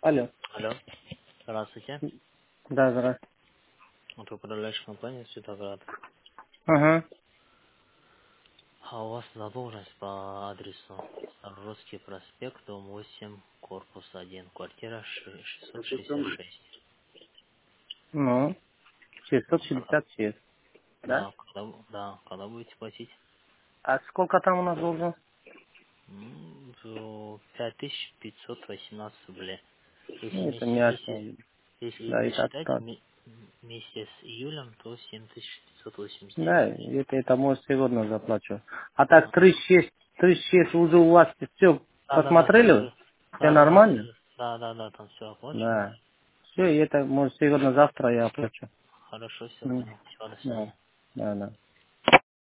Алло. Алло, здравствуйте. Да, здравствуйте. Это управляющая компания Светоград. Ага. А у вас задолженность по адресу Старорусский проспект, дом 8, корпус 1, квартира 666. Ну, Когда, 666. Да? когда будете платить? А сколько там у нас должен? 5518 рублей. Если Ну, это вместе мягко. месяц, Да, если и так, считать так. вместе с июлем, то 7589 Да, рублей. это может сегодня заплачу. А так Ага. 36 уже у вас все Да, там посмотрели? все. Все Да, нормально? все. Там все оплачено. Да. Все, и это может сегодня, завтра я оплачу. Хорошо, все М. понял. Все, до Да, свидания. да, да.